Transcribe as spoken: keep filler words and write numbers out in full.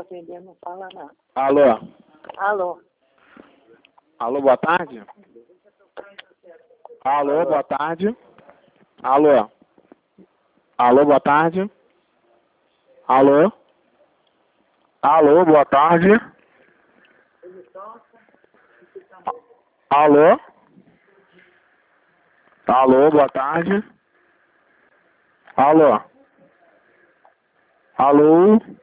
atender, não fala nada. Alô? Alô? Alô, boa tarde? Alô, boa tarde? Alô? Alô, boa tarde? Alô? Alô, boa tarde? Alô? Alô, boa tarde? Alô? Alô?